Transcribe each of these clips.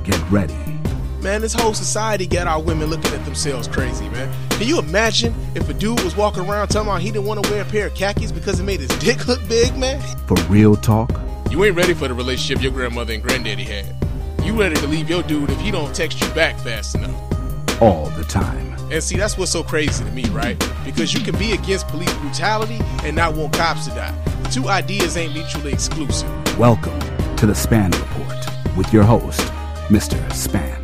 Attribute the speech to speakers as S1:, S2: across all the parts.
S1: Get ready.
S2: Man, this whole society got our women looking at themselves crazy, man. Can you imagine if a dude was walking around talking about he didn't want to wear a pair of khakis because it made his dick look big, man?
S1: For real talk.
S2: You ain't ready for the relationship your grandmother and granddaddy had. You ready to leave your dude if he don't text you back fast enough.
S1: All the time.
S2: And see, that's what's so crazy to me, right? Because you can be against police brutality and not want cops to die. The two ideas ain't mutually exclusive.
S1: Welcome to the Spann Report with your host, Mr. Spann.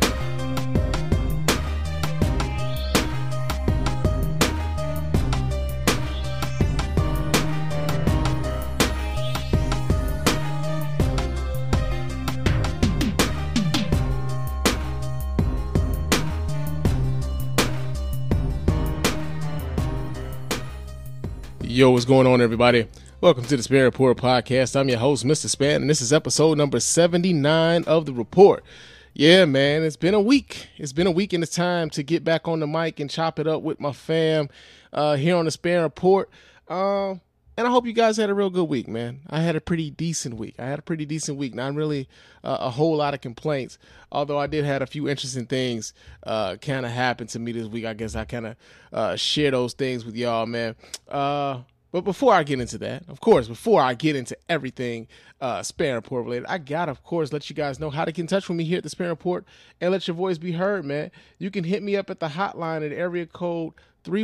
S2: Yo, what's going on, everybody? Welcome to the Spann Report podcast. I'm your host, Mr. Spann, and this is episode number 79 of the report. Yeah, man, it's been a week. It's been a week, and it's time to get back on the mic and chop it up with my fam here on the Spann Report. And I hope you guys had a real good week, man. I had a pretty decent week. Not really a whole lot of complaints, although I did have a few interesting things kind of happen to me this week. I guess I kind of share those things with y'all, man. But before I get into that, of course, before I get into everything Spann Report related, I gotta, of course, let you guys know how to get in touch with me here at the Spann Report and let your voice be heard, man. You can hit me up at the hotline at area code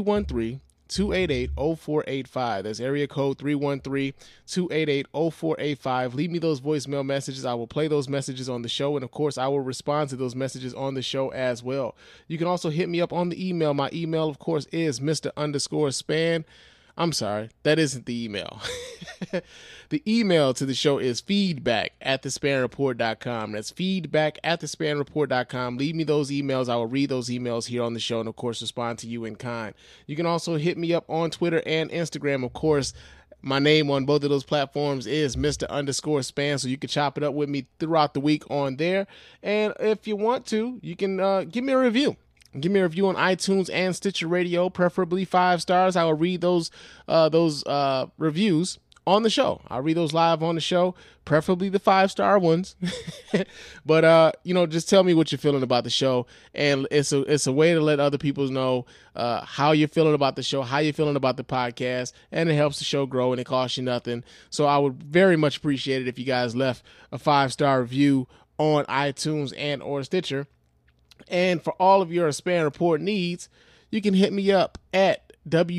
S2: 313-288-0485. That's area code 313-288-0485. Leave me those voicemail messages. I will play those messages on the show, and of course, I will respond to those messages on the show as well. You can also hit me up on the email. My email, of course, is Mr._Spann. I'm sorry, that isn't the email. The email to the show is feedback@thespannreport.com. That's feedback@thespannreport.com. Leave me those emails. I will read those emails here on the show and, of course, respond to you in kind. You can also hit me up on Twitter and Instagram. Of course, my name on both of those platforms is Mr._Spann, so you can chop it up with me throughout the week on there. And if you want to, you can give me a review. Give me a review on iTunes and Stitcher Radio, preferably 5 stars. I will read those reviews on the show. I'll read those live on the show, preferably the 5-star ones. But just tell me what you're feeling about the show, and it's a way to let other people know how you're feeling about the show, how you're feeling about the podcast, and it helps the show grow, and it costs you nothing. So I would very much appreciate it if you guys left a 5-star review on iTunes and or Stitcher. And for all of your Spann Report needs, you can hit me up at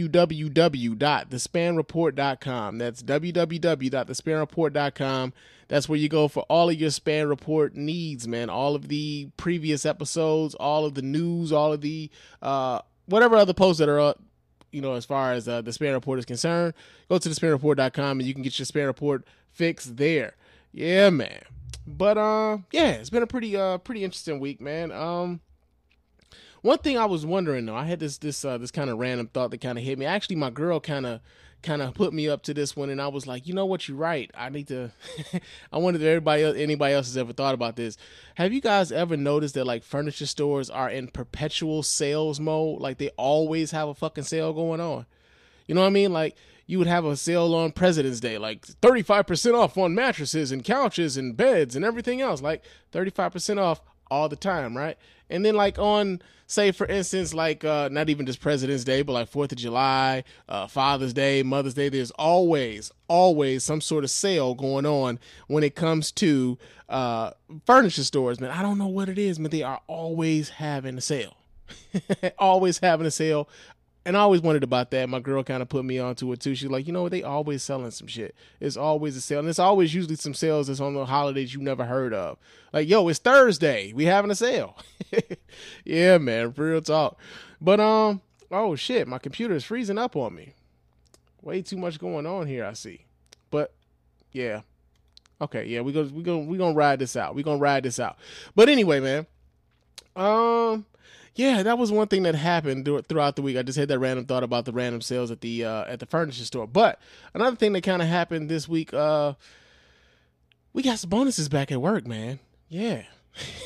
S2: www.thespannreport.com. That's www.thespannreport.com. That's where you go for all of your Spann Report needs, man. All of the previous episodes, all of the news, all of the whatever other posts that are up, as far as the Spann Report is concerned. Go to thespannreport.com and you can get your Spann Report fix there. Yeah, man. But it's been a pretty interesting week, man. One thing I was wondering though, I had this kind of random thought that kind of hit me. Actually, my girl kind of put me up to this one, and I was like, you know what, you're right. I need to. I wonder if anybody else has ever thought about this. Have you guys ever noticed that like furniture stores are in perpetual sales mode? Like they always have a fucking sale going on. You know what I mean? Like, you would have a sale on President's Day, like 35% off on mattresses and couches and beds and everything else, like 35% off all the time, right? And then like on, say for instance, like not even just President's Day, but like 4th of July, Father's Day, Mother's Day, there's always some sort of sale going on when it comes to furniture stores, man. I don't know what it is, but they are always having a sale. Always having a sale. And I always wondered about that. My girl kind of put me onto it too. She's like, they always selling some shit. It's always a sale. And it's always usually some sales that's on the holidays you never heard of. Like, yo, it's Thursday. We having a sale. Yeah, man, real talk. But, oh shit, my computer is freezing up on me. Way too much going on here, I see. But, yeah. Okay, yeah, we gonna ride this out. But anyway, man. Yeah, that was one thing that happened throughout the week. I just had that random thought about the random sales at the furniture store. But another thing that kind of happened this week, we got some bonuses back at work, man. Yeah.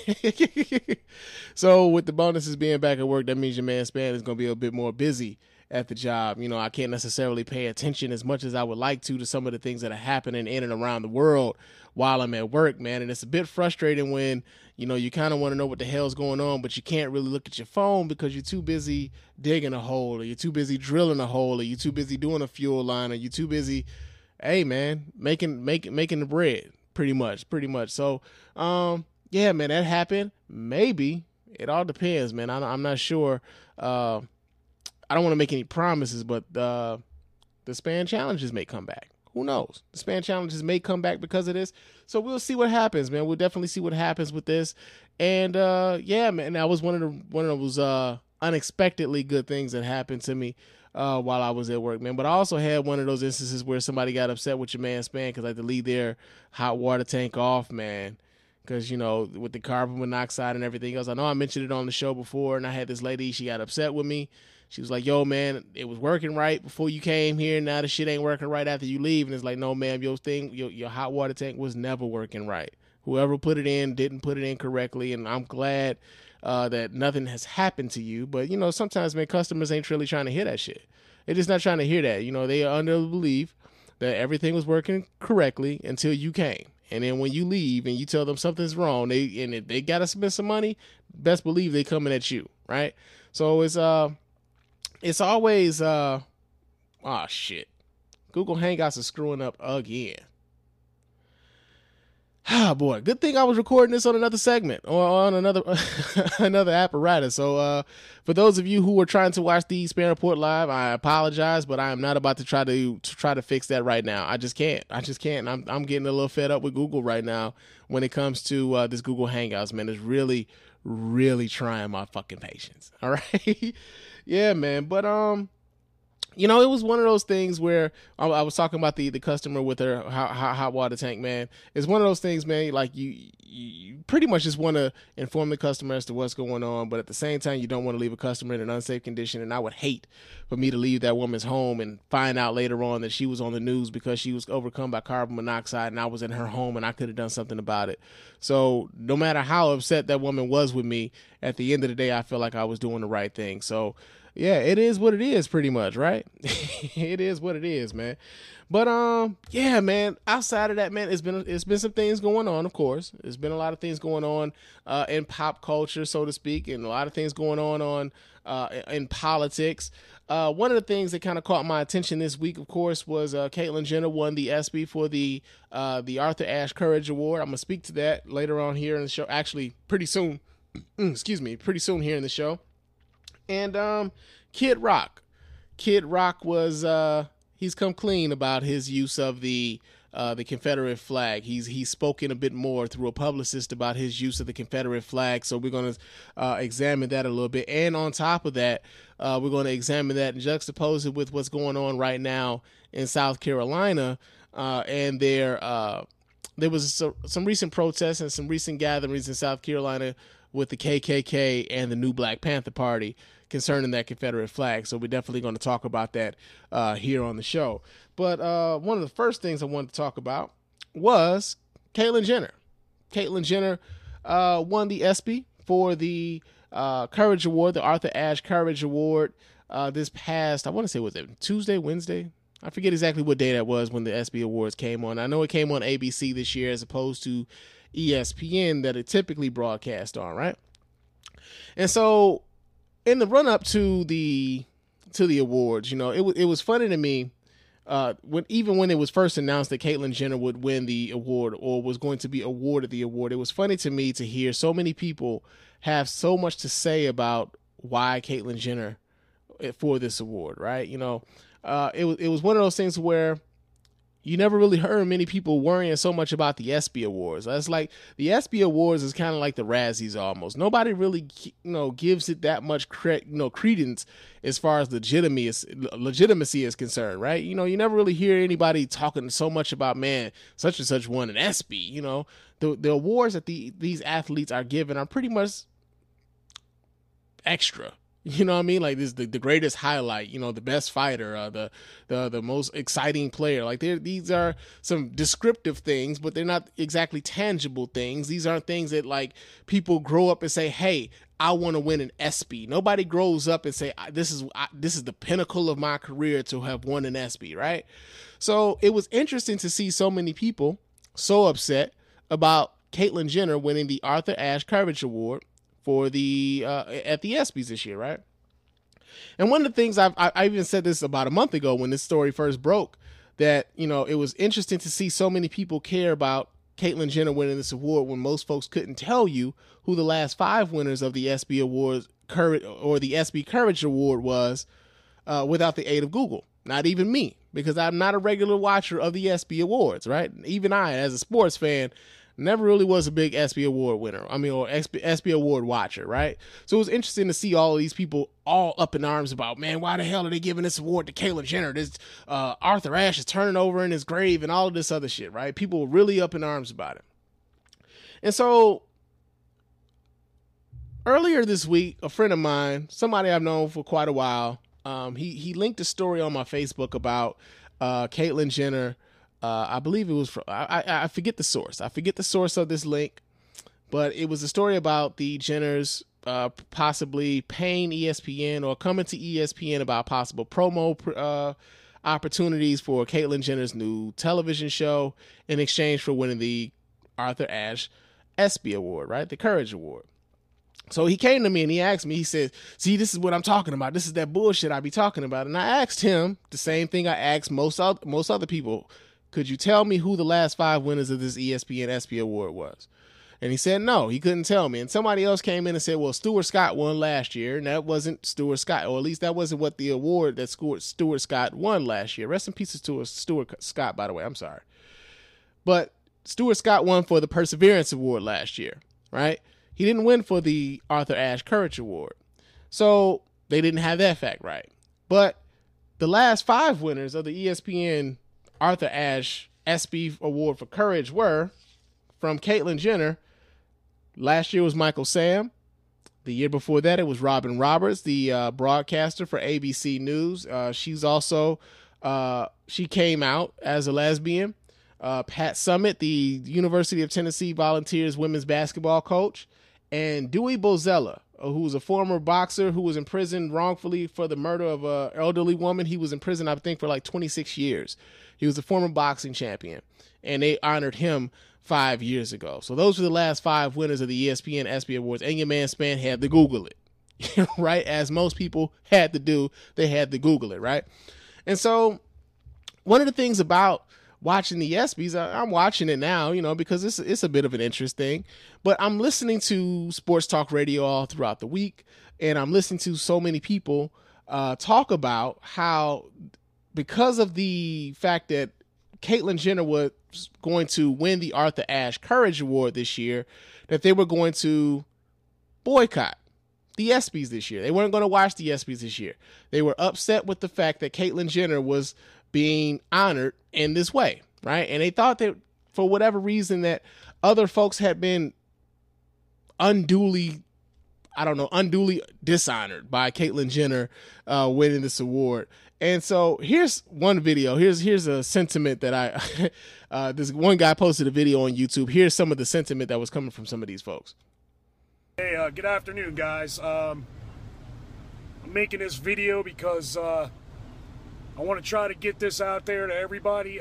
S2: So with the bonuses being back at work, that means your man Spann is going to be a bit more busy at the job. You know, I can't necessarily pay attention as much as I would like to some of the things that are happening in and around the world while I'm at work, man. And it's a bit frustrating when, you know, you kind of want to know what the hell's going on, but you can't really look at your phone because you're too busy digging a hole, or you're too busy drilling a hole, or you're too busy doing a fuel line, or you're too busy, hey man, making the bread, pretty much. So, yeah, man, that happened. Maybe. It all depends, man. I'm not sure. I don't want to make any promises, but the span challenges may come back. Who knows? The span challenges may come back because of this. So we'll see what happens, man. We'll definitely see what happens with this. And yeah, man, that was one of those unexpectedly good things that happened to me while I was at work, man. But I also had one of those instances where somebody got upset with your man's span because I had to leave their hot water tank off, man. Because, you know, with the carbon monoxide and everything else. I know I mentioned it on the show before, and I had this lady, she got upset with me. She was like, yo, man, it was working right before you came here. Now the shit ain't working right after you leave. And it's like, no, ma'am, your hot water tank was never working right. Whoever put it in didn't put it in correctly. And I'm glad that nothing has happened to you. But, you know, sometimes, man, customers ain't really trying to hear that shit. They're just not trying to hear that. You know, they are under the belief that everything was working correctly until you came. And then when you leave and you tell them something's wrong, if they got to spend some money, best believe they coming at you, right? So it's always, oh shit. Google Hangouts is screwing up again. Ah, boy, good thing I was recording this on another segment or on another apparatus. So for those of you who are trying to watch the Span Report live, I apologize, but I am not about to try to fix that right now. I just can't. I'm getting a little fed up with Google right now when it comes to this Google Hangouts, man. It's really, really trying my fucking patience. All right. Yeah, man. But you know, it was one of those things where I was talking about the customer with her hot water tank, man. It's one of those things, man, like you pretty much just want to inform the customer as to what's going on, but at the same time, you don't want to leave a customer in an unsafe condition. And I would hate for me to leave that woman's home and find out later on that she was on the news because she was overcome by carbon monoxide and I was in her home and I could have done something about it. So no matter how upset that woman was with me, at the end of the day, I feel like I was doing the right thing. So yeah, it is what it is, pretty much, right? It is what it is, man. But yeah, man. Outside of that, man, it's been some things going on. Of course, there's been a lot of things going on in pop culture, so to speak, and a lot of things going on in politics. One of the things that kind of caught my attention this week, of course, was Caitlyn Jenner won the ESPY for the Arthur Ashe Courage Award. I'm gonna speak to that later on here in the show. Actually, pretty soon. Excuse me, pretty soon here in the show. And Kid Rock was he's come clean about his use of the Confederate flag. He's spoken a bit more through a publicist about his use of the Confederate flag. So we're going to examine that a little bit. And on top of that, we're going to examine that and juxtapose it with what's going on right now in South Carolina. And there was some recent protests and some recent gatherings in South Carolina with the KKK and the new Black Panther Party concerning that Confederate flag. So we're definitely going to talk about that here on the show. But one of the first things I wanted to talk about was Caitlyn Jenner. Caitlyn Jenner won the ESPY for the Courage Award, the Arthur Ashe Courage Award, this past, I want to say, was it Tuesday, Wednesday? I forget exactly what day that was when the ESPY Awards came on. I know it came on ABC this year as opposed to ESPN that it typically broadcast on, right? And so in the run up to the awards, you know, it was funny to me when it was first announced that Caitlyn Jenner would win the award or was going to be awarded the award. It was funny to me to hear so many people have so much to say about why Caitlyn Jenner for this award, right? You know, it was one of those things where you never really heard many people worrying so much about the ESPY Awards. It's like the ESPY Awards is kind of like the Razzies almost. Nobody really, you know, gives it that much credence as far as legitimacy is concerned, right? You know, you never really hear anybody talking so much about, man, such and such won an ESPY. You know, the awards that these athletes are given are pretty much extra. You know what I mean? Like this, the greatest highlight, you know, the best fighter, the most exciting player. Like these are some descriptive things, but they're not exactly tangible things. These aren't things that like people grow up and say, hey, I want to win an ESPY. Nobody grows up and say, this is the pinnacle of my career to have won an ESPY, right? So it was interesting to see so many people so upset about Caitlyn Jenner winning the Arthur Ashe Courage Award for the at the ESPYs this year, right? And one of the things I even said this about a month ago when this story first broke, that, you know, it was interesting to see so many people care about Caitlyn Jenner winning this award when most folks couldn't tell you who the last 5 winners of the ESPY Awards or the ESPY Courage Award was without the aid of Google. Not even me, because I'm not a regular watcher of the ESPY Awards, right? Even I, as a sports fan, never really was a big ESPY Award winner. Or ESPY Award watcher, right? So it was interesting to see all of these people all up in arms about, man, why the hell are they giving this award to Caitlyn Jenner? This Arthur Ashe is turning over in his grave and all of this other shit, right? People were really up in arms about it. And so earlier this week, a friend of mine, somebody I've known for quite a while, he linked a story on my Facebook about Caitlyn Jenner. I believe it was from, I forget the source. I forget the source of this link, but it was a story about the Jenners possibly paying ESPN or coming to ESPN about possible promo opportunities for Caitlyn Jenner's new television show in exchange for winning the Arthur Ashe ESPY Award, right? The Courage Award. So he came to me and he asked me, he said, see, this is what I'm talking about. This is that bullshit I be talking about. And I asked him the same thing I asked most other people. Could you tell me who the last 5 winners of this ESPN ESPY Award was? And he said no, he couldn't tell me. And somebody else came in and said, well, Stuart Scott won last year, and that wasn't Stuart Scott, or at least that wasn't what the award that Stuart Scott won last year. Rest in peace to Stuart Scott, by the way. I'm sorry. But Stuart Scott won for the Perseverance Award last year, right? He didn't win for the Arthur Ashe Courage Award. So they didn't have that fact right. But the last 5 winners of the ESPN Arthur Ashe ESPY Award for Courage were from Caitlyn Jenner. Last year was Michael Sam. The year before that, it was Robin Roberts, the broadcaster for ABC News. She's also, she came out as a lesbian. Pat Summitt, the University of Tennessee Volunteers women's basketball coach. And Dewey Bozella, who was a former boxer who was in prison wrongfully for the murder of an elderly woman. He was in prison, I think, for like 26 years. He was a former boxing champion, and they honored him 5 years ago. So those were the last 5 winners of the ESPN ESPY Awards, and your man Span had to Google it, right? As most people had to do, they had to Google it, right? And so one of the things about watching the ESPYs, I'm watching it now, you know, because it's a bit of an interest thing, but I'm listening to sports talk radio all throughout the week, and I'm listening to so many people talk about how, because of the fact that Caitlyn Jenner was going to win the Arthur Ashe Courage Award this year, that they were going to boycott the ESPYs this year. They weren't going to watch the ESPYs this year. They were upset with the fact that Caitlyn Jenner was being honored in this way, right? And they thought that for whatever reason that other folks had been unduly dishonored by Caitlyn Jenner winning this award. And so here's one video. Here's a sentiment that this one guy posted a video on YouTube. Here's some of the sentiment that was coming from some of these folks.
S3: Hey, good afternoon, guys. I'm making this video because I want to try to get this out there to everybody.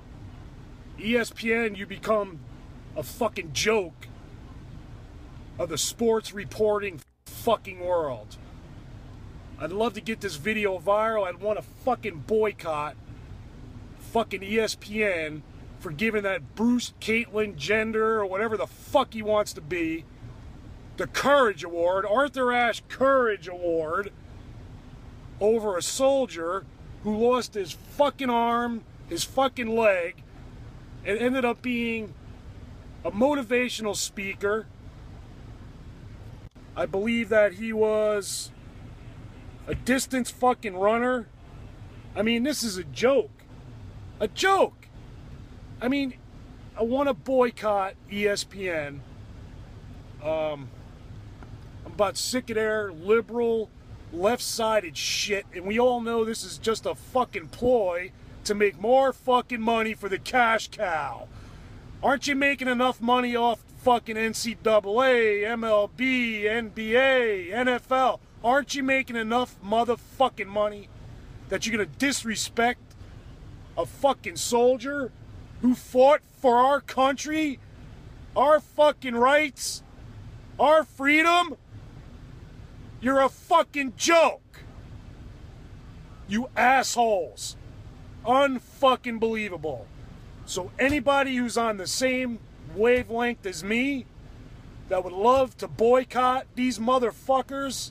S3: ESPN, you become a fucking joke of the sports reporting fucking world. I'd love to get this video viral. I'd want to fucking boycott fucking ESPN for giving that Bruce Caitlyn Jenner or whatever the fuck he wants to be the Courage Award, Arthur Ashe Courage Award, over a soldier who lost his fucking arm, his fucking leg, and ended up being a motivational speaker. I believe that he was a distance fucking runner. I mean, this is a joke. A joke! I mean, I want to boycott ESPN. I'm about sick of their liberal, left-sided shit, and we all know this is just a fucking ploy to make more fucking money for the cash cow. Aren't you making enough money off fucking NCAA, MLB, NBA, NFL. Aren't you making enough motherfucking money that you're gonna disrespect a fucking soldier who fought for our country, our fucking rights, our freedom? You're a fucking joke. You assholes. Unfucking believable. So anybody who's on the same wavelength as me that would love to boycott these motherfuckers,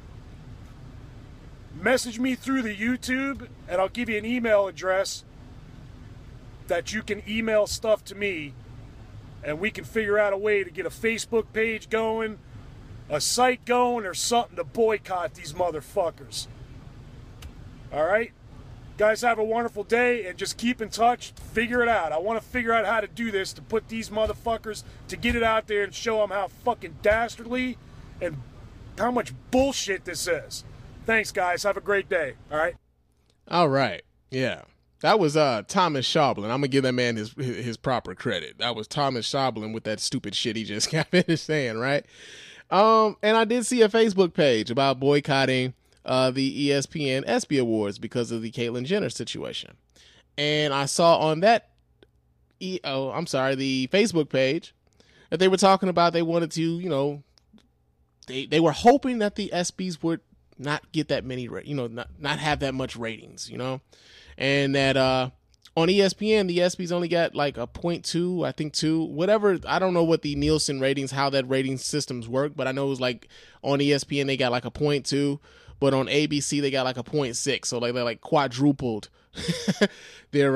S3: message me through the YouTube and I'll give you an email address that you can email stuff to me and we can figure out a way to get a Facebook page going, a site going, or something to boycott these motherfuckers. All right? Guys, have a wonderful day and just keep in touch. Figure it out. I want to figure out how to do this to put these motherfuckers, to get it out there and show them how fucking dastardly and how much bullshit this is. Thanks, guys. Have a great day. All right?
S2: All right. Yeah. That was Thomas Schaublin. I'm going to give that man his proper credit. That was Thomas Schaublin with that stupid shit he just got finished saying, right? And I did see a Facebook page about boycotting the ESPN ESPY Awards because of the Caitlyn Jenner situation. And I saw on that, the Facebook page that they were talking about they wanted to, they were hoping that the ESPYs would not get that many, not have that much ratings, and that on ESPN, the ESPYs only got like a 0.2, I think 2, whatever. I don't know what the Nielsen ratings, how that rating systems work, but I know it was like on ESPN, they got like a 0.2. But on ABC, they got like a 0.6, so like they like quadrupled their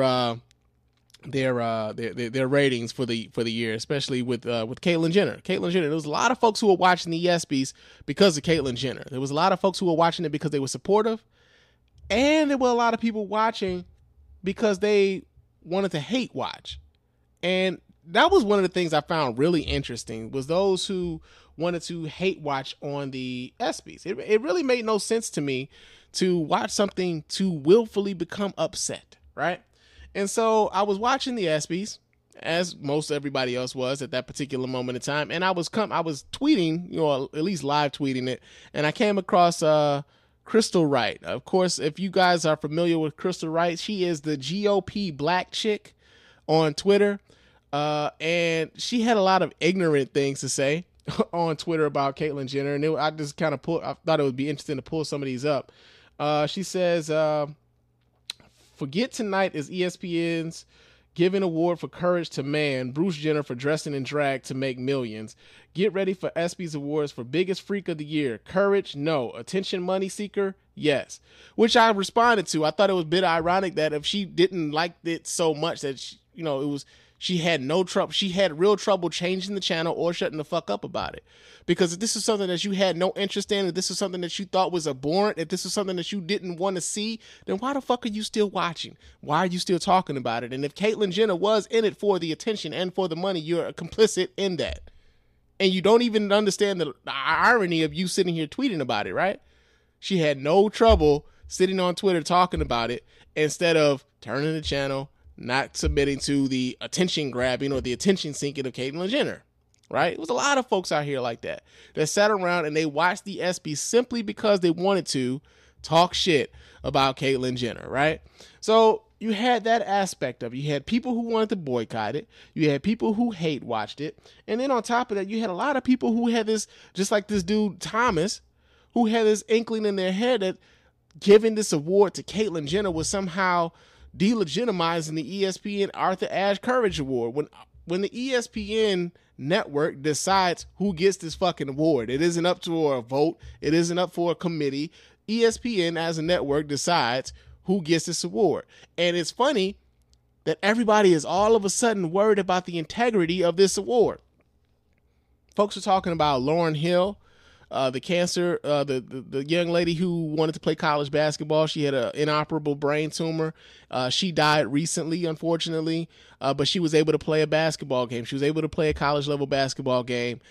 S2: ratings for the year, especially with Caitlyn Jenner. Caitlyn Jenner. There was a lot of folks who were watching the ESPYs because of Caitlyn Jenner. There was a lot of folks who were watching it because they were supportive, and there were a lot of people watching because they wanted to hate watch. And that was one of the things I found really interesting, was those who wanted to hate watch on the ESPYs. It really made no sense to me to watch something to willfully become upset, right? And so I was watching the ESPYs, as most everybody else was at that particular moment in time, and I was tweeting, at least live tweeting it, and I came across Crystal Wright. Of course, if you guys are familiar with Crystal Wright, she is the GOP black chick on Twitter, and she had a lot of ignorant things to say on Twitter about Caitlyn Jenner, and I just kind of I thought it would be interesting to pull some of these up. She says, "Forget tonight is ESPN's giving award for courage to man, Bruce Jenner for dressing in drag to make millions. Get ready for ESPYs awards for biggest freak of the year. Courage, no. Attention, money seeker, yes." Which I responded to. I thought it was a bit ironic that if she didn't like it so much that she had no trouble. She had real trouble changing the channel or shutting the fuck up about it. Because if this is something that you had no interest in, if this is something that you thought was abhorrent, if this is something that you didn't want to see, then why the fuck are you still watching? Why are you still talking about it? And if Caitlyn Jenner was in it for the attention and for the money, you're complicit in that. And you don't even understand the irony of you sitting here tweeting about it, right? She had no trouble sitting on Twitter talking about it instead of turning the channel, not submitting to the attention grabbing or the attention seeking of Caitlyn Jenner, right? It was a lot of folks out here like that sat around and they watched the ESPYs simply because they wanted to talk shit about Caitlyn Jenner, right? So you had that aspect of it. You had people who wanted to boycott it. You had people who hate watched it. And then on top of that, you had a lot of people who had this, just like this dude Thomas, who had this inkling in their head that giving this award to Caitlyn Jenner was somehow delegitimizing the ESPN Arthur Ashe Courage Award. When the ESPN network decides who gets this fucking award, it isn't up to a vote. It isn't up for a committee. ESPN as a network decides who gets this award. And it's funny that everybody is all of a sudden worried about the integrity of this award. Folks are talking about Lauryn Hill, the cancer, the young lady who wanted to play college basketball. She had an inoperable brain tumor. She died recently, unfortunately, but she was able to play a basketball game. She was able to play a college level basketball game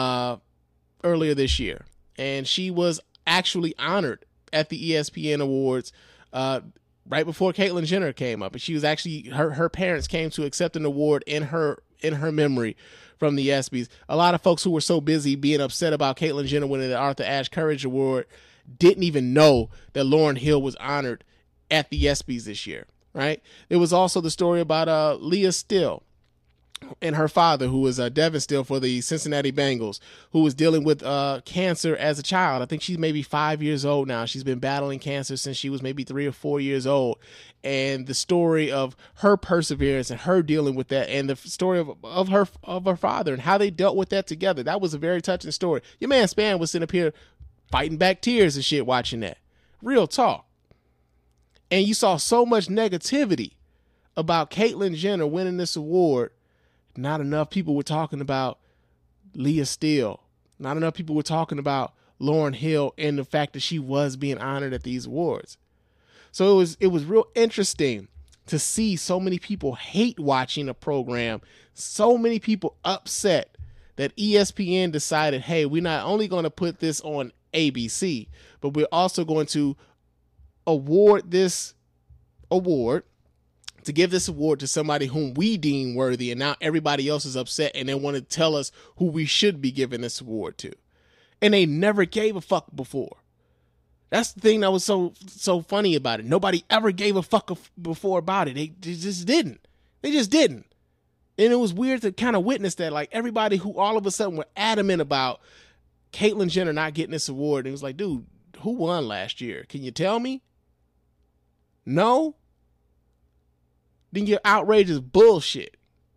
S2: earlier this year. And she was actually honored at the ESPN Awards right before Caitlyn Jenner came up. And she was actually, her parents came to accept an award in her memory from the ESPYs. A lot of folks who were so busy being upset about Caitlyn Jenner winning the Arthur Ashe Courage Award didn't even know that Lauryn Hill was honored at the ESPYs this year, right? There was also the story about Leah Still and her father, who was Devin Still for the Cincinnati Bengals, who was dealing with cancer as a child. I think she's maybe 5 years old now. She's been battling cancer since she was maybe 3 or 4 years old. And the story of her perseverance and her dealing with that, and the story of her father and how they dealt with that together. That was a very touching story. Your man Span was sitting up here fighting back tears and shit watching that. Real talk. And you saw so much negativity about Caitlyn Jenner winning this award. Not enough people were talking about Leah Still. Not enough people were talking about Lauryn Hill and the fact that she was being honored at these awards. So it was real interesting to see so many people hate watching a program, so many people upset that ESPN decided, hey, we're not only going to put this on ABC, but we're also going to award this award, to give this award to somebody whom we deem worthy, and now everybody else is upset and they want to tell us who we should be giving this award to. And they never gave a fuck before. That's the thing that was so funny about it. Nobody ever gave a fuck before about it. They just didn't. They just didn't. And it was weird to kind of witness that, like, everybody who all of a sudden were adamant about Caitlyn Jenner not getting this award. And it was like, dude, who won last year? Can you tell me? No? Then your outrage is bullshit.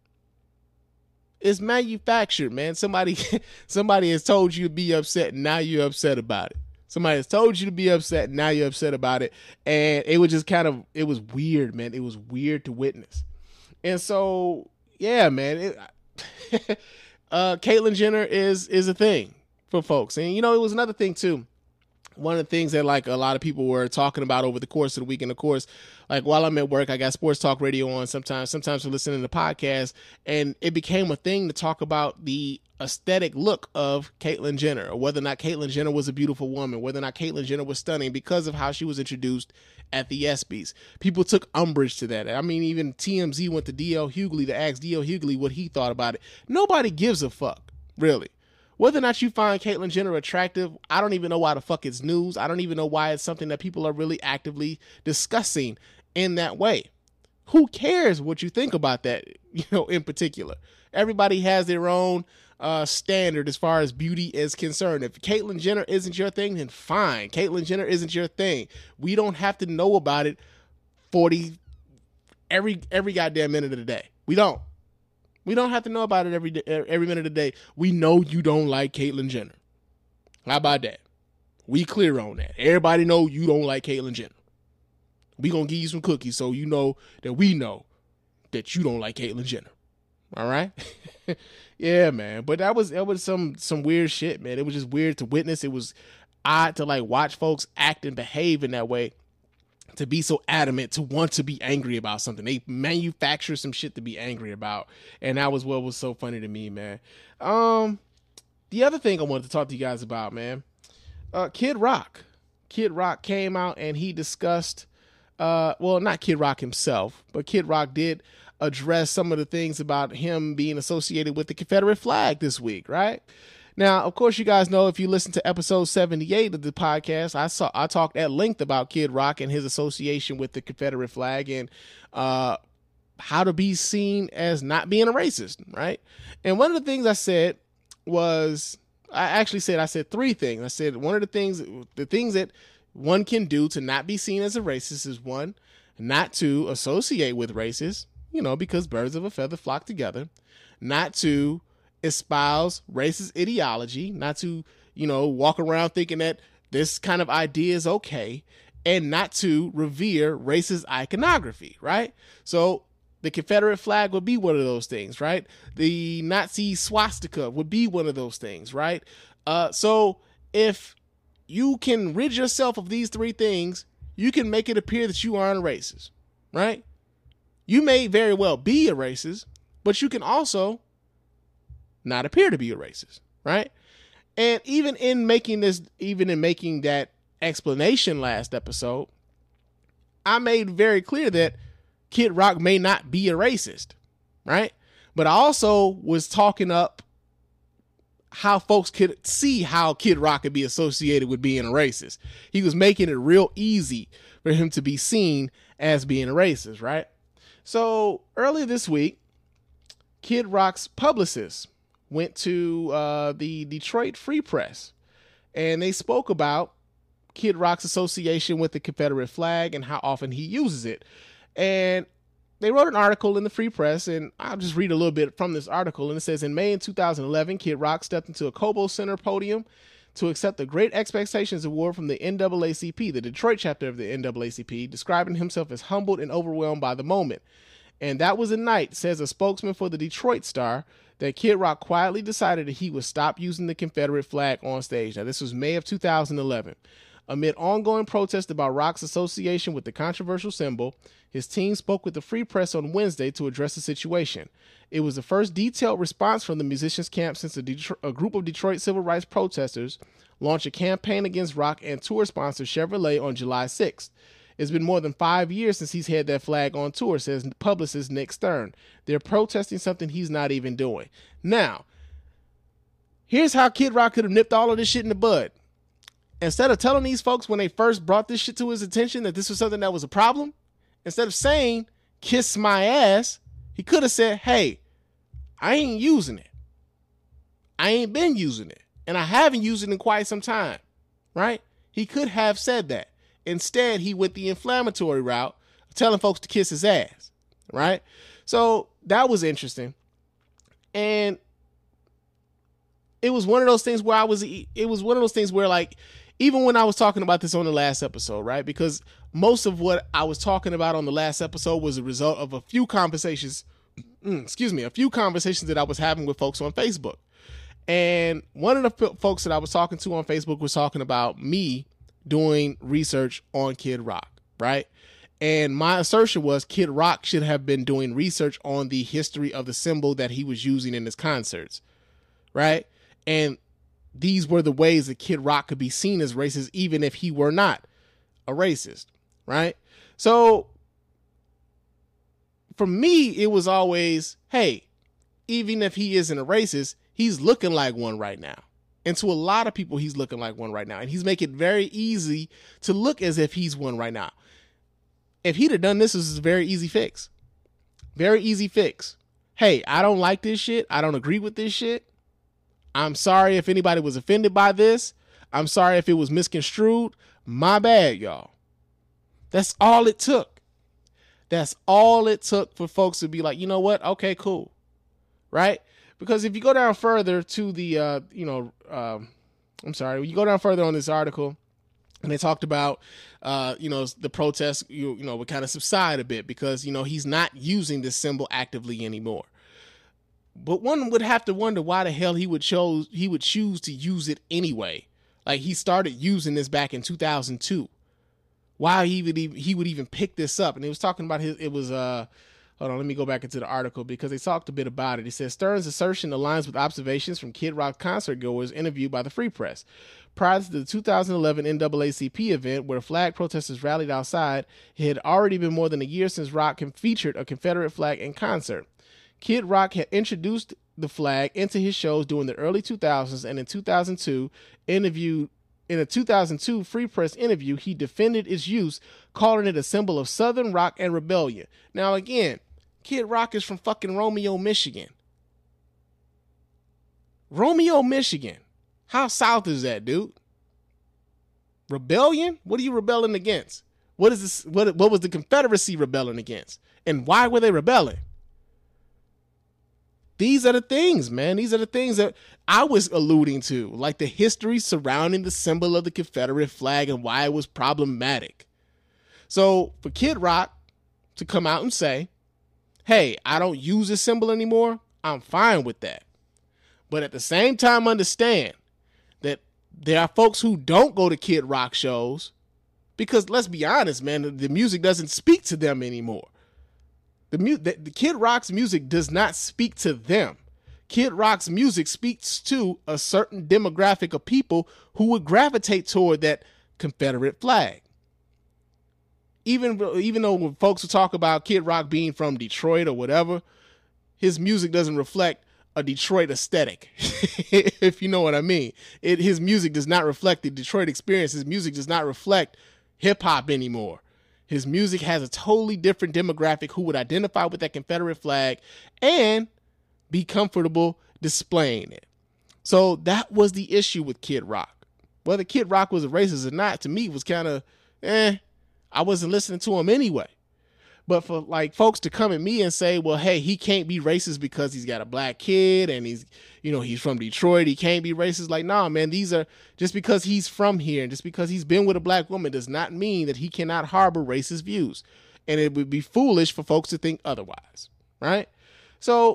S2: It's manufactured, man. Somebody has told you to be upset, and now you're upset about it. Somebody has told you to be upset, and now you're upset about it. And it was just it was weird, man. It was weird to witness. And so, yeah, man, Caitlyn Jenner is a thing for folks. And, it was another thing, too. One of the things that, like, a lot of people were talking about over the course of the week, and of course, like, while I'm at work, I got Sports Talk Radio on sometimes we're listening to podcasts, and it became a thing to talk about the aesthetic look of Caitlyn Jenner, or whether or not Caitlyn Jenner was a beautiful woman, whether or not Caitlyn Jenner was stunning because of how she was introduced at the ESPYs. People took umbrage to that. I mean, even TMZ went to D.L. Hughley to ask D.L. Hughley what he thought about it. Nobody gives a fuck, really. Whether or not you find Caitlyn Jenner attractive, I don't even know why the fuck it's news. I don't even know why it's something that people are really actively discussing in that way. Who cares what you think about that, in particular? Everybody has their own standard as far as beauty is concerned. If Caitlyn Jenner isn't your thing, then fine. Caitlyn Jenner isn't your thing. We don't have to know about it every goddamn minute of the day. We don't. We don't have to know about it every minute of the day. We know you don't like Caitlyn Jenner. How about that? We clear on that. Everybody know you don't like Caitlyn Jenner. We gonna give you some cookies so you know that we know that you don't like Caitlyn Jenner. All right? Yeah, man. But that was some weird shit, man. It was just weird to witness. It was odd to, like, watch folks act and behave in that way. To be so adamant, to want to be angry about something. They manufacture some shit to be angry about. And that was what was so funny to me, man. The other thing I wanted to talk to you guys about, man. Kid Rock. Kid Rock came out and he discussed, well, not Kid Rock himself, but Kid Rock did address some of the things about him being associated with the Confederate flag this week, right? Now, of course, you guys know, if you listen to episode 78 of the podcast, I talked at length about Kid Rock and his association with the Confederate flag and how to be seen as not being a racist, right? And one of the things I said was, I said three things. I said one of the things that one can do to not be seen as a racist is, one, not to associate with racists, because birds of a feather flock together, not to espouse racist ideology, not to, walk around thinking that this kind of idea is okay, and not to revere racist iconography, right? So the Confederate flag would be one of those things, right? The Nazi swastika would be one of those things, right? So if you can rid yourself of these three things, you can make it appear that you aren't a racist, right? You may very well be a racist, but you can also not appear to be a racist, right? And even in making that explanation last episode, I made very clear that Kid Rock may not be a racist, right? But I also was talking up how folks could see how Kid Rock could be associated with being a racist. He was making it real easy for him to be seen as being a racist, right? So earlier this week, Kid Rock's publicist went to the Detroit Free Press, and they spoke about Kid Rock's association with the Confederate flag and how often he uses it. And they wrote an article in the Free Press, and I'll just read a little bit from this article. And it says, in May in 2011, Kid Rock stepped into a Cobo Center podium to accept the Great Expectations Award from the NAACP, the Detroit chapter of the NAACP, describing himself as humbled and overwhelmed by the moment. And that was a night, says a spokesman for the Detroit Star, that Kid Rock quietly decided that he would stop using the Confederate flag on stage. Now, this was May of 2011. Amid ongoing protests about Rock's association with the controversial symbol, his team spoke with the Free Press on Wednesday to address the situation. It was the first detailed response from the musicians' camp since a group of Detroit civil rights protesters launched a campaign against Rock and tour sponsor Chevrolet on July 6th. It's been more than 5 years since he's had that flag on tour, says publicist Nick Stern. They're protesting something he's not even doing. Now, here's how Kid Rock could have nipped all of this shit in the bud. Instead of telling these folks when they first brought this shit to his attention that this was something that was a problem, instead of saying, kiss my ass, he could have said, hey, I ain't using it. I ain't been using it. And I haven't used it in quite some time, right? He could have said that. Instead, he went the inflammatory route of telling folks to kiss his ass, right? So that was interesting. And it was one of those things where like, even when I was talking about this on the last episode, right? Because most of what I was talking about on the last episode was a result of a few conversations that I was having with folks on Facebook. And one of the folks that I was talking to on Facebook was talking about me doing research on Kid Rock, right? And my assertion was Kid Rock should have been doing research on the history of the symbol that he was using in his concerts, right? And these were the ways that Kid Rock could be seen as racist, even if he were not a racist, right? So for me, it was always, hey, even if he isn't a racist, he's looking like one right now. And to a lot of people, he's looking like one right now. And he's making it very easy to look as if he's one right now. If he'd have done this, this is a very easy fix. Very easy fix. Hey, I don't like this shit. I don't agree with this shit. I'm sorry if anybody was offended by this. I'm sorry if it was misconstrued. My bad, y'all. That's all it took. That's all it took for folks to be like, you know what? Okay, cool. Right? Because if you go down further to the, when you go down further on this article, and they talked about, the protests, would kind of subside a bit because, he's not using this symbol actively anymore. But one would have to wonder why the hell he would choose to use it anyway. Like, he started using this back in 2002. Why he would even pick this up. And he was talking about hold on, let me go back into the article because they talked a bit about it. He says, Stern's assertion aligns with observations from Kid Rock concert goers interviewed by the Free Press. Prior to the 2011 NAACP event, where flag protesters rallied outside, it had already been more than a year since Rock featured a Confederate flag in concert. Kid Rock had introduced the flag into his shows during the early 2000s, and in a 2002 Free Press interview, he defended its use, calling it a symbol of Southern rock and rebellion. Now, again, Kid Rock is from fucking Romeo, Michigan. Romeo, Michigan. How south is that, dude? Rebellion? What are you rebelling against? What is this? What was the Confederacy rebelling against? And why were they rebelling? These are the things, man. These are the things that I was alluding to, like the history surrounding the symbol of the Confederate flag and why it was problematic. So for Kid Rock to come out and say, hey, I don't use this symbol anymore, I'm fine with that. But at the same time, understand that there are folks who don't go to Kid Rock shows because, let's be honest, man, the music doesn't speak to them anymore. The Kid Rock's music does not speak to them. Kid Rock's music speaks to a certain demographic of people who would gravitate toward that Confederate flag. Even though when folks will talk about Kid Rock being from Detroit or whatever, his music doesn't reflect a Detroit aesthetic, if you know what I mean. His music does not reflect the Detroit experience. His music does not reflect hip hop anymore. His music has a totally different demographic who would identify with that Confederate flag and be comfortable displaying it. So that was the issue with Kid Rock. Whether Kid Rock was a racist or not, to me, was kind of, I wasn't listening to him anyway. But for like folks to come at me and say, well, hey, he can't be racist because he's got a black kid and he's from Detroit, he can't be racist. Like, nah, man, these are just because he's from here and just because he's been with a black woman does not mean that he cannot harbor racist views. And it would be foolish for folks to think otherwise, right? So,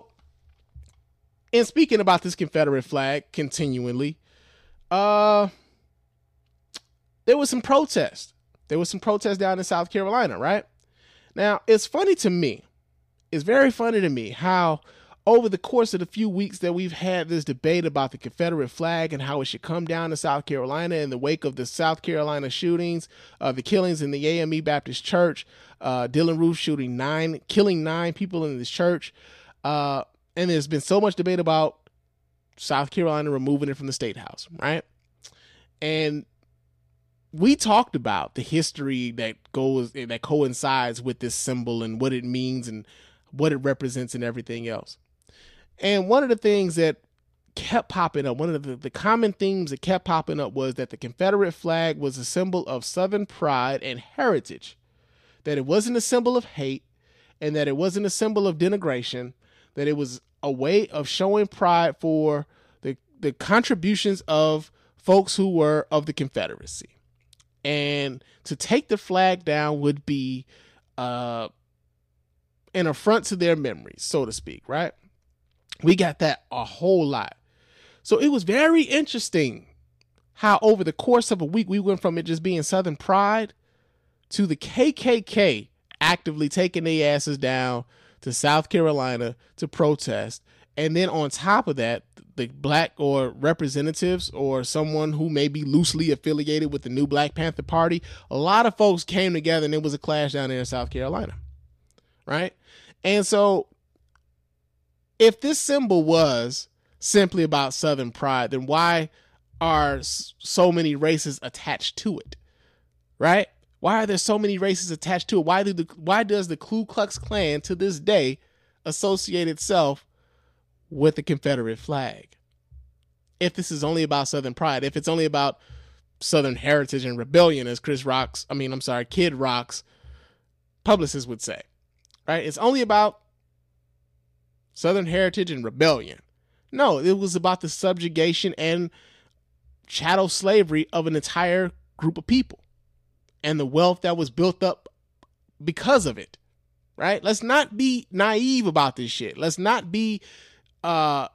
S2: in speaking about this Confederate flag continually, there was some protest. There was some protest down in South Carolina, right? Now, it's funny to me. It's very funny to me how over the course of the few weeks that we've had this debate about the Confederate flag and how it should come down to South Carolina in the wake of the South Carolina shootings, the killings in the AME Baptist Church, Dylann Roof killing 9 people in this church. And there's been so much debate about South Carolina removing it from the State House, right? And we talked about the history that coincides with this symbol and what it means and what it represents and everything else. And one of the things that kept popping up, one of the common themes that kept popping up was that the Confederate flag was a symbol of Southern pride and heritage, that it wasn't a symbol of hate, and that it wasn't a symbol of denigration, that it was a way of showing pride for the contributions of folks who were of the Confederacy. And to take the flag down would be an affront to their memories, so to speak, right? We got that a whole lot. So it was very interesting how over the course of a week, we went from it just being Southern pride to the KKK actively taking their asses down to South Carolina to protest. And then on top of that, the black or representatives or someone who may be loosely affiliated with the new Black Panther Party, a lot of folks came together and it was a clash down there in South Carolina, right? And so if this symbol was simply about Southern pride, then why are so many races attached to it, right? Why are there so many races attached to it? Why does the Ku Klux Klan to this day associate itself with the Confederate flag? If this is only about Southern pride, if it's only about Southern heritage and rebellion, as Kid Rock's publicist would say, right? It's only about Southern heritage and rebellion. No, it was about the subjugation and chattel slavery of an entire group of people and the wealth that was built up because of it, right? Let's not be naive about this shit. Let's not be, how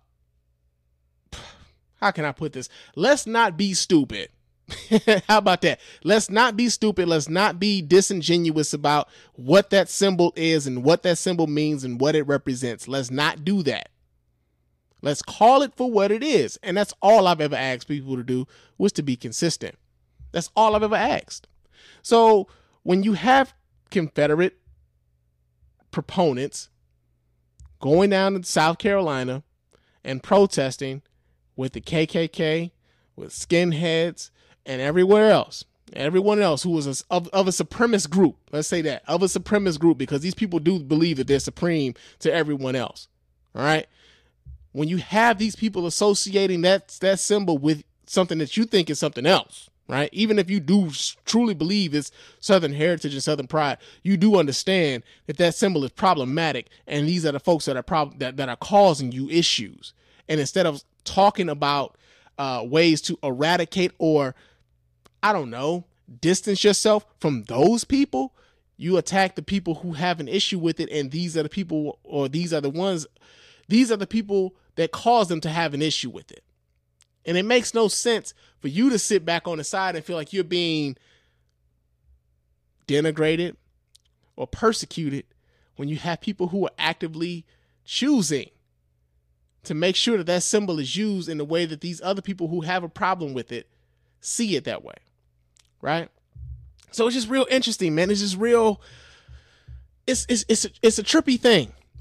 S2: can I put this? Let's not be stupid. How about that? Let's not be stupid. Let's not be disingenuous about what that symbol is and what that symbol means and what it represents. Let's not do that. Let's call it for what it is. And that's all I've ever asked people to do, was to be consistent. That's all I've ever asked. So when you have Confederate proponents going down to South Carolina and protesting with the KKK, with skinheads, and everywhere else, everyone else who was of a supremacist group, let's say that, of a supremacist group, because these people do believe that they're supreme to everyone else, all right? When you have these people associating that symbol with something that you think is something else, right? Even if you do truly believe it's Southern heritage and Southern pride, you do understand that that symbol is problematic, and these are the folks that are causing you issues. And instead of talking about ways to eradicate or, I don't know, distance yourself from those people, you attack the people who have an issue with it, and these are the people, or these are the people that cause them to have an issue with it. And it makes no sense for you to sit back on the side and feel like you're being denigrated or persecuted when you have people who are actively choosing to make sure that that symbol is used in the way that these other people who have a problem with it see it that way, right? So it's just real interesting, man. It's just real. It's a trippy thing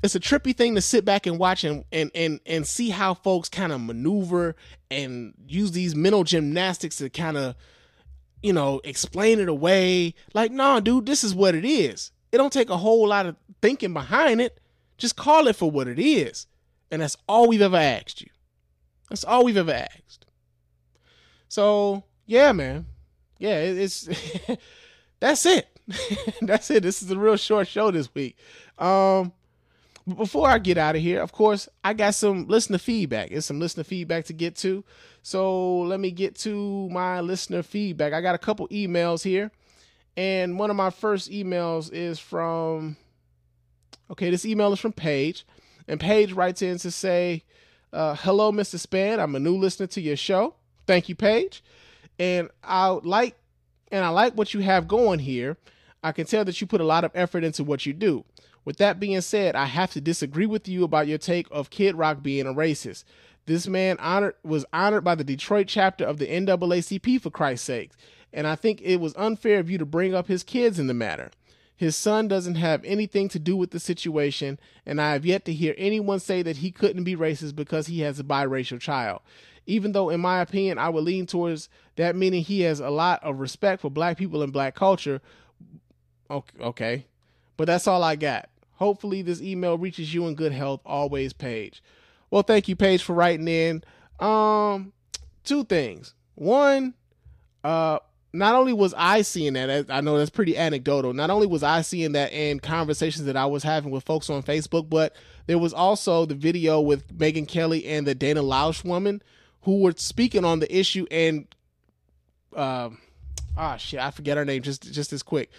S2: it's a trippy thing to sit back and watch and see how folks kind of maneuver and use these mental gymnastics to kind of, you know, explain it away. Like, nah, dude, this is what it is. It don't take a whole lot of thinking behind it. Just call it for what it is. And that's all we've ever asked you. That's all we've ever asked. So, yeah, man. Yeah, it's that's it. That's it. This is a real short show this week. But before I get out of here, of course, I got some listener feedback. There's some listener feedback to get to. So let me get to my listener feedback. I got a couple emails here. And one of my first emails is from, this email is from Paige. And Paige writes in to say, hello, Mr. Span. I'm a new listener to your show. Thank you, Paige. And I like what you have going here. I can tell that you put a lot of effort into what you do. With that being said, I have to disagree with you about your take of Kid Rock being a racist. This man was honored by the Detroit chapter of the NAACP, for Christ's sake, and I think it was unfair of you to bring up his kids in the matter. His son doesn't have anything to do with the situation, and I have yet to hear anyone say that he couldn't be racist because he has a biracial child. Even though, in my opinion, I would lean towards that, meaning he has a lot of respect for black people and black culture. Okay. But that's all I got. Hopefully this email reaches you in good health. Always, Paige. Well, thank you, Paige, for writing in. Two things. One, not only was I seeing that, I know that's pretty anecdotal. Not only was I seeing that in conversations that I was having with folks on Facebook, but there was also the video with Megyn Kelly and the Dana Loesch woman who were speaking on the issue. And I forget her name just as quick.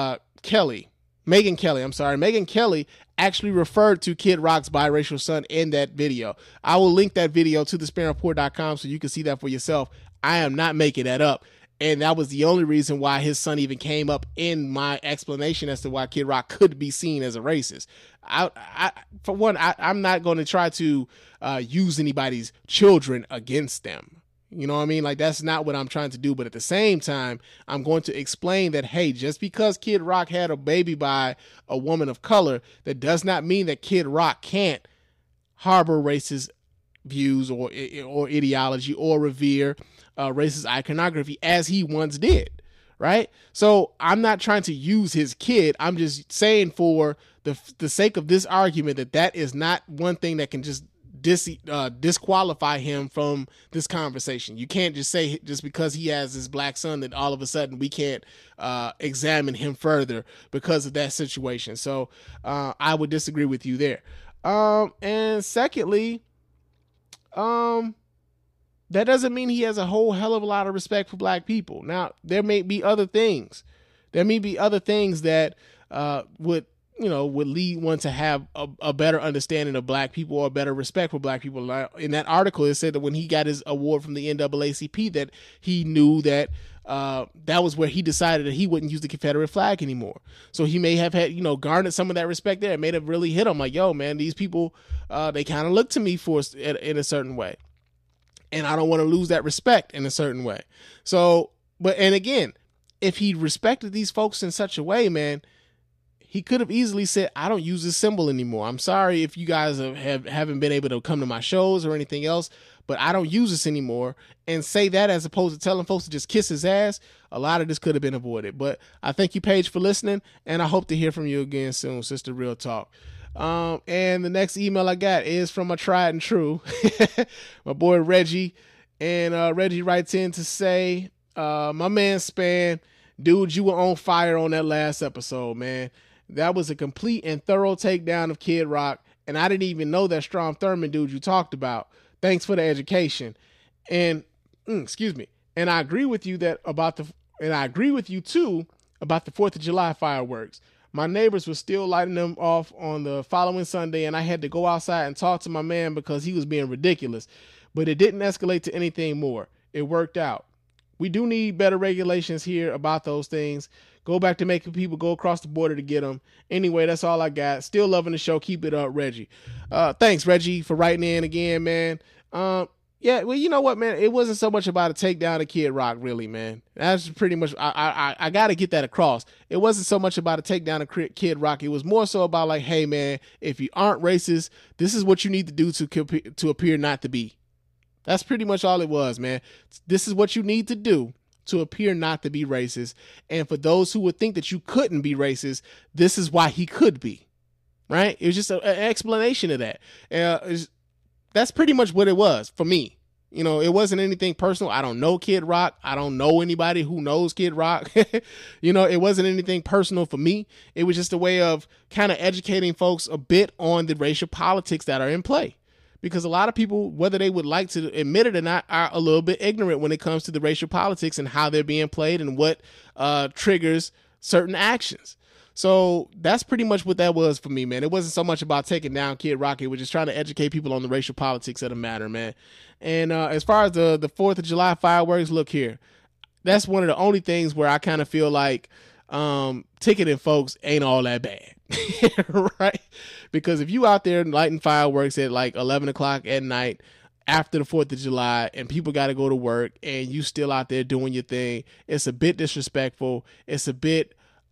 S2: Megyn Kelly, I'm sorry. Megyn Kelly actually referred to Kid Rock's biracial son in that video. I will link that video to thespanreport.com so you can see that for yourself. I am not making that up. And that was the only reason why his son even came up in my explanation as to why Kid Rock could be seen as a racist. For one, I'm not going to try to use anybody's children against them. You know what I mean? Like, that's not what I'm trying to do. But at the same time, I'm going to explain that, hey, just because Kid Rock had a baby by a woman of color, that does not mean that Kid Rock can't harbor racist views or ideology or revere racist iconography as he once did. Right? So I'm not trying to use his kid. I'm just saying, for the sake of this argument, that is not one thing that can just disqualify him from this conversation. You can't just say just because he has his black son that all of a sudden we can't examine him further because of that situation. So I would disagree with you there. And secondly, that doesn't mean he has a whole hell of a lot of respect for black people. Now, there may be other things. There may be other things that would lead one to have a better understanding of black people or a better respect for black people. In that article, it said that when he got his award from the NAACP, that he knew that that was where he decided that he wouldn't use the Confederate flag anymore. So he may have had, garnered some of that respect there. It may have really hit him like, yo, man, these people, they kind of look to me in a certain way. And I don't want to lose that respect in a certain way. So, and again, if he respected these folks in such a way, man, he could have easily said, I don't use this symbol anymore. I'm sorry if you guys haven't been able to come to my shows or anything else, but I don't use this anymore. And say that as opposed to telling folks to just kiss his ass. A lot of this could have been avoided. But I thank you, Paige, for listening, and I hope to hear from you again soon, Sister Real Talk. And the next email I got is from a tried and true, my boy Reggie. And Reggie writes in to say, my man Span, dude, you were on fire on that last episode, man. That was a complete and thorough takedown of Kid Rock, and I didn't even know that Strom Thurmond dude you talked about. Thanks for the education. And excuse me. And I agree with you and I agree with you too about the 4th of July fireworks. My neighbors were still lighting them off on the following Sunday, and I had to go outside and talk to my man because he was being ridiculous. But it didn't escalate to anything more. It worked out. We do need better regulations here about those things. Go back to making people go across the border to get them. Anyway, that's all I got. Still loving the show. Keep it up, Reggie. Thanks, Reggie, for writing in again, man. Yeah, well, you know what, man? It wasn't so much about a takedown of Kid Rock, really, man. That's pretty much, I got to get that across. It wasn't so much about a takedown of Kid Rock. It was more so about like, hey, man, if you aren't racist, this is what you need to do to appear not to be. That's pretty much all it was, man. This is what you need to do to appear not to be racist. And for those who would think that you couldn't be racist, this is why he could be, right? It was just an explanation of that. That's pretty much what it was for me. You know, it wasn't anything personal. I don't know Kid Rock. I don't know anybody who knows Kid Rock. You know, it wasn't anything personal for me. It was just a way of kind of educating folks a bit on the racial politics that are in play. Because a lot of people, whether they would like to admit it or not, are a little bit ignorant when it comes to the racial politics and how they're being played and what triggers certain actions. So that's pretty much what that was for me, man. It wasn't so much about taking down Kid Rock. It was just trying to educate people on the racial politics that matter, man. And as far as the 4th of July fireworks, look here. That's one of the only things where I kind of feel like ticketing folks ain't all that bad, right? Because if you out there lighting fireworks at like 11 o'clock at night after the 4th of July and people got to go to work and you still out there doing your thing, it's a bit disrespectful. It's a bit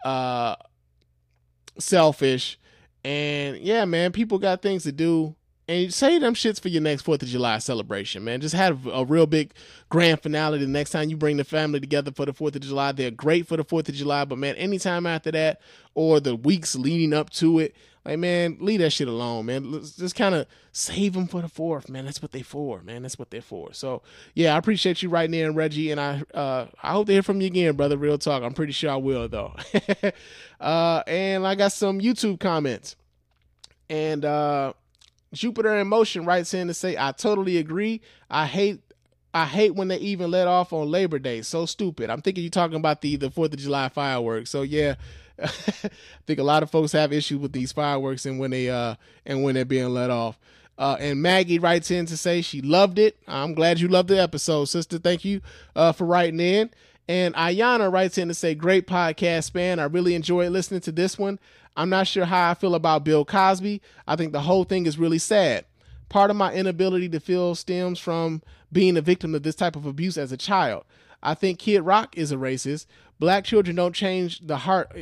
S2: selfish, and yeah, man, people got things to do, and say them shits for your next 4th of July celebration, man. Just have a real big grand finale the next time you bring the family together for the 4th of July. They're great for the 4th of July, but man, anytime after that or the weeks leading up to it, like, man, leave that shit alone, man. Let's just kind of save them for the 4th, man. That's what they're for, man. That's what they're for. So, yeah, I appreciate you writing in, Reggie, and I hope to hear from you again, brother. Real talk. I'm pretty sure I will, though. And I got some YouTube comments. And Jupiter in Motion writes in to say, I totally agree. I hate when they even let off on Labor Day. So stupid. I'm thinking you're talking about the 4th of July fireworks. So, yeah. I think a lot of folks have issues with these fireworks and when they're being let off. And Maggie writes in to say she loved it. I'm glad you loved the episode, sister. Thank you for writing in. And Ayana writes in to say, great podcast, man. I really enjoyed listening to this one. I'm not sure how I feel about Bill Cosby. I think the whole thing is really sad. Part of my inability to feel stems from being a victim of this type of abuse as a child. I think Kid Rock is a racist. Black children don't change the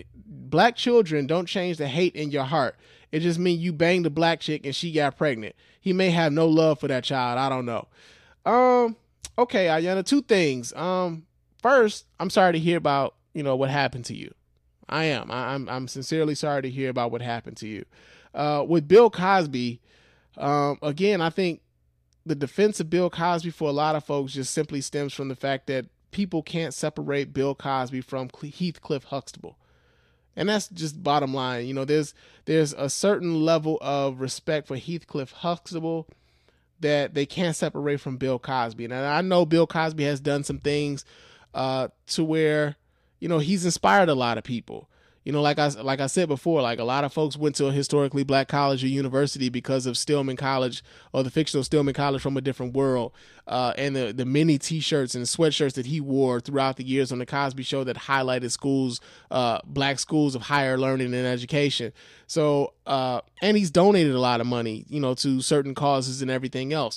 S2: hate in your heart. It just means you banged a black chick and she got pregnant. He may have no love for that child. I don't know. Okay, Ayana, 2 things. First, I'm sorry to hear about, what happened to you. I am. I'm sincerely sorry to hear about what happened to you. With Bill Cosby, again, I think the defense of Bill Cosby for a lot of folks just simply stems from the fact that people can't separate Bill Cosby from Heathcliff Huxtable. And that's just bottom line. There's a certain level of respect for Heathcliff Huxtable that they can't separate from Bill Cosby. And I know Bill Cosby has done some things to where, he's inspired a lot of people. Like I said before, like a lot of folks went to a historically black college or university because of Stillman College or the fictional Stillman College from a Different World, and the many T-shirts and sweatshirts that he wore throughout the years on the Cosby Show that highlighted schools, black schools of higher learning and education. So, and he's donated a lot of money, to certain causes and everything else.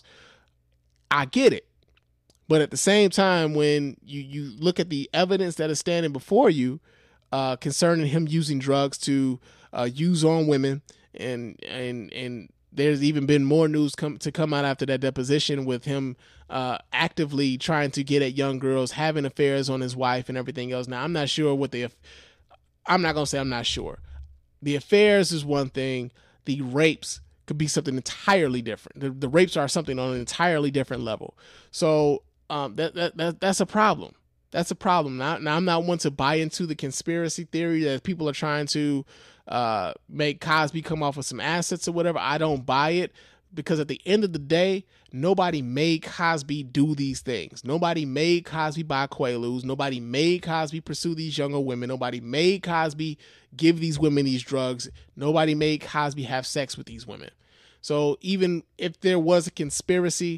S2: I get it. But at the same time, when you look at the evidence that is standing before you, concerning him using drugs to use on women, and there's even been more news come out after that deposition with him actively trying to get at young girls, having affairs on his wife and everything else. Now, I'm not sure I'm not going to say I'm not sure. The affairs is one thing. The rapes could be something entirely different. The rapes are something on an entirely different level. So that's a problem. That's a problem. Now, I'm not one to buy into the conspiracy theory that people are trying to make Cosby come off with some assets or whatever. I don't buy it, because at the end of the day, nobody made Cosby do these things. Nobody made Cosby buy Quaaludes. Nobody made Cosby pursue these younger women. Nobody made Cosby give these women these drugs. Nobody made Cosby have sex with these women. So even if there was a conspiracy,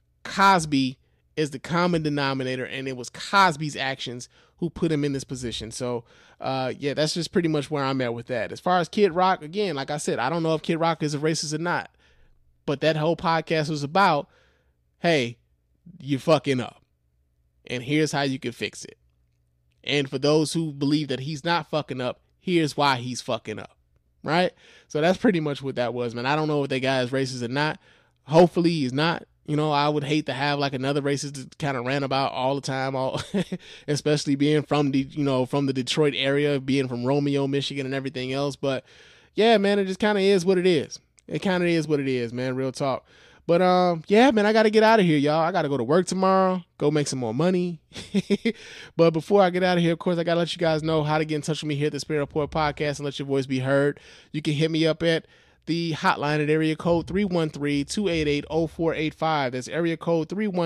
S2: Cosby is the common denominator, and it was Cosby's actions who put him in this position. So, yeah, that's just pretty much where I'm at with that. As far as Kid Rock, again, like I said, I don't know if Kid Rock is a racist or not, but that whole podcast was about, hey, you're fucking up. And here's how you can fix it. And for those who believe that he's not fucking up, here's why he's fucking up. Right? So that's pretty much what that was, man. I don't know if that guy is racist or not. Hopefully he's not. You know, I would hate to have like another racist to kind of rant about all the time, especially being from the Detroit area, being from Romeo, Michigan and everything else. But yeah, man, it just kind of is what it is. It kind of is what it is, man. Real talk. But yeah, man, I got to get out of here, y'all. I got to go to work tomorrow, go make some more money. But before I get out of here, of course, I got to let you guys know how to get in touch with me here at the Spin Report Podcast and let your voice be heard. You can hit me up at the hotline at area code 313-288-0485. That's area code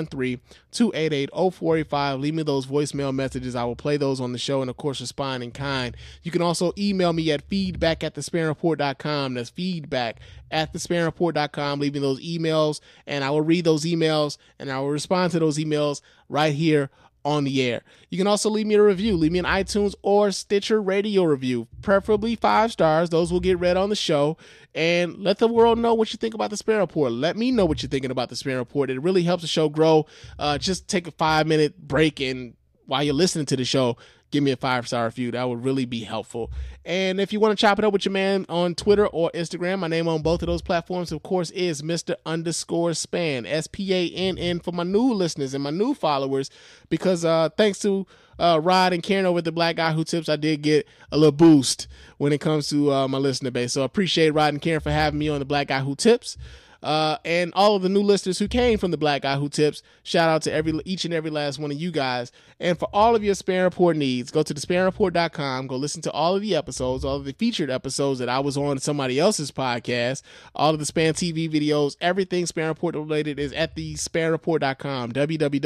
S2: 313-288-0485. Leave me those voicemail messages. I will play those on the show and, of course, respond in kind. You can also email me at feedback@thespanreport.com. That's feedback@thespanreport.com. Leave me those emails, and I will read those emails, and I will respond to those emails right here on the air. You can also leave me a review. Leave me an iTunes or Stitcher radio review, preferably 5 stars. Those will get read on the show. And let the world know what you think about the Spin Report. Let me know what you're thinking about the Spin Report. It really helps the show grow. Just take a 5-minute break, and while you're listening to the show, give me a 5-star review. That would really be helpful. And if you want to chop it up with your man on Twitter or Instagram, my name on both of those platforms, of course, is Mr_Span, SPANN, for my new listeners and my new followers, because thanks to Rod and Karen over at the Black Guy Who Tips, I did get a little boost when it comes to my listener base. So I appreciate Rod and Karen for having me on the Black Guy Who Tips. And all of the new listeners who came from the Black Guy Who Tips, shout out to each and every last one of you guys. And for all of your Spin Report needs, go to thespanreport.com, go listen to all of the episodes, all of the featured episodes that I was on somebody else's podcast, all of the Span TV videos, everything Span Report related is at thespanreport.com,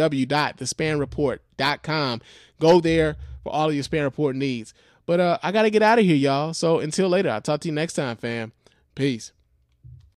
S2: www.thespanreport.com. Go there for all of your Span Report needs. But I got to get out of here, y'all. So until later, I'll talk to you next time, fam. Peace.